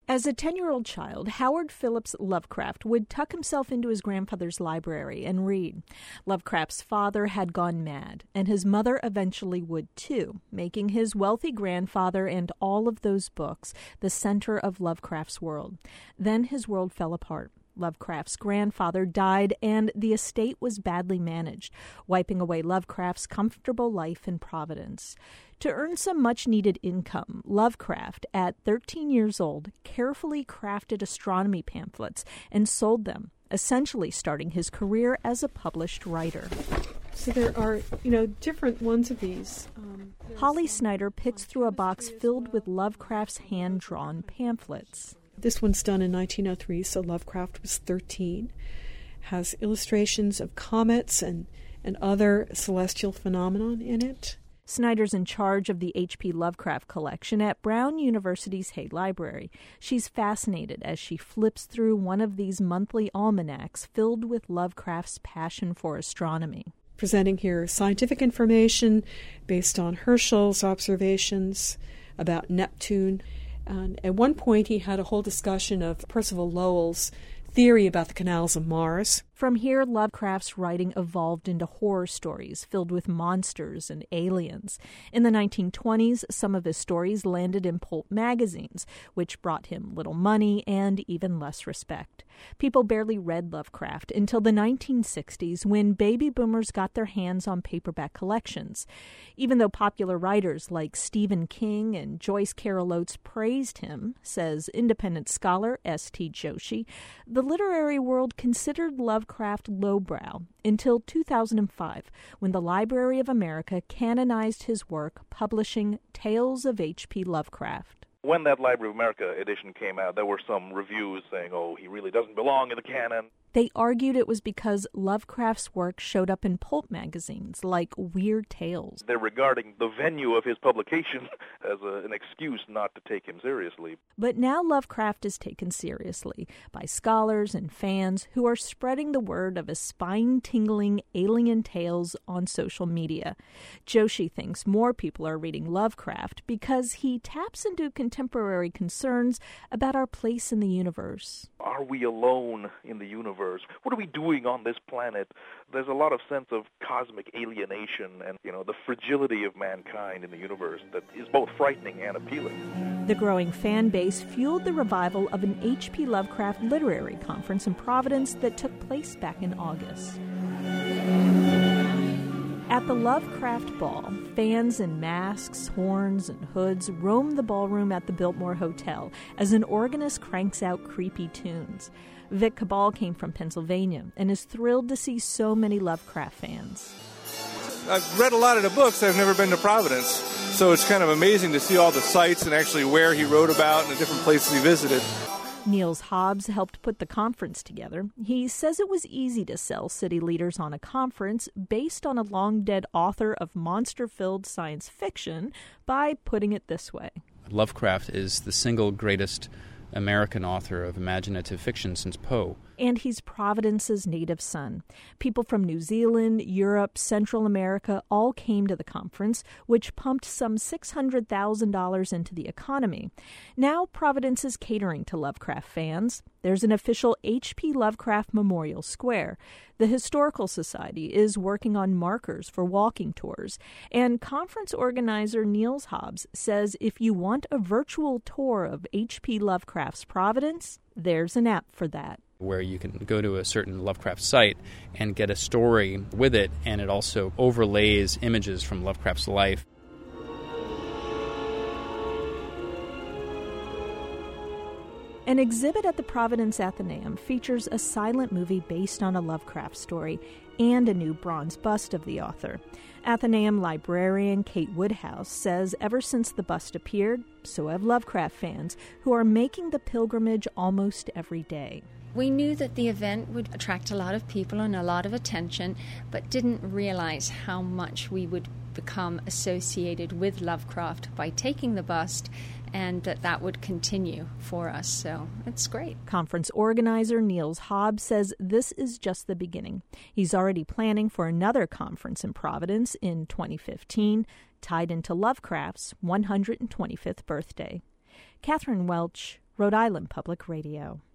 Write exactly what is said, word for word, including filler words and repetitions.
As a ten-year-old child, Howard Phillips Lovecraft would tuck himself into his grandfather's library and read. Lovecraft's father had gone mad, and his mother eventually would too, making his wealthy grandfather and all of those books the center of Lovecraft's world. Then his world fell apart. Lovecraft's grandfather died, and the estate was badly managed, wiping away Lovecraft's comfortable life in Providence. To earn some much-needed income, Lovecraft, at thirteen years old, carefully crafted astronomy pamphlets and sold them, essentially starting his career as a published writer. So there are, you know, different ones of these. Um, Holly Snyder picks through a box filled with Lovecraft's hand-drawn pamphlets. This one's done in nineteen oh three, so Lovecraft was thirteen. Has illustrations of comets and, and other celestial phenomenon in it. Snyder's in charge of the H P Lovecraft collection at Brown University's Hay Library. She's fascinated as she flips through one of these monthly almanacs filled with Lovecraft's passion for astronomy. Presenting here scientific information based on Herschel's observations about Neptune. And at one point, he had a whole discussion of Percival Lowell's theory about the canals of Mars. From here, Lovecraft's writing evolved into horror stories filled with monsters and aliens. In the nineteen twenties, some of his stories landed in pulp magazines, which brought him little money and even less respect. People barely read Lovecraft until the nineteen sixties, when baby boomers got their hands on paperback collections. Even though popular writers like Stephen King and Joyce Carol Oates praised him, says independent scholar S T Joshi, the literary world considered Lovecraft Lovecraft lowbrow until two thousand five, when the Library of America canonized his work, publishing Tales of H P Lovecraft. When that Library of America edition came out, there were some reviews saying, oh, he really doesn't belong in the canon. They argued it was because Lovecraft's work showed up in pulp magazines like Weird Tales. They're regarding the venue of his publication as a, an excuse not to take him seriously. But now Lovecraft is taken seriously by scholars and fans who are spreading the word of his spine-tingling alien tales on social media. Joshi thinks more people are reading Lovecraft because he taps into contemporary concerns about our place in the universe. Are we alone in the universe? What are we doing on this planet? There's a lot of sense of cosmic alienation and, you know, the fragility of mankind in the universe that is both frightening and appealing. The growing fan base fueled the revival of an H P Lovecraft literary conference in Providence that took place back in August. At the Lovecraft Ball, fans in masks, horns, and hoods roam the ballroom at the Biltmore Hotel as an organist cranks out creepy tunes. Vic Cabal came from Pennsylvania and is thrilled to see so many Lovecraft fans. I've read a lot of the books. I've never been to Providence, so it's kind of amazing to see all the sites and actually where he wrote about and the different places he visited. Niels Hobbs helped put the conference together. He says it was easy to sell city leaders on a conference based on a long-dead author of monster-filled science fiction by putting it this way. Lovecraft is the single greatest American author of imaginative fiction since Poe. And he's Providence's native son. People from New Zealand, Europe, Central America all came to the conference, which pumped some six hundred thousand dollars into the economy. Now Providence is catering to Lovecraft fans. There's an official H P Lovecraft Memorial Square. The Historical Society is working on markers for walking tours. And conference organizer Niels Hobbs says if you want a virtual tour of H P Lovecraft's Providence, there's an app for that, where you can go to a certain Lovecraft site and get a story with it, and it also overlays images from Lovecraft's life. An exhibit at the Providence Athenaeum features a silent movie based on a Lovecraft story and a new bronze bust of the author. Athenaeum librarian Kate Woodhouse says ever since the bust appeared, so have Lovecraft fans who are making the pilgrimage almost every day. We knew that the event would attract a lot of people and a lot of attention, but didn't realize how much we would become associated with Lovecraft by taking the bust, and that that would continue for us. So it's great. Conference organizer Niels Hobbs says this is just the beginning. He's already planning for another conference in Providence in twenty fifteen, tied into Lovecraft's one hundred twenty-fifth birthday. Catherine Welch, Rhode Island Public Radio.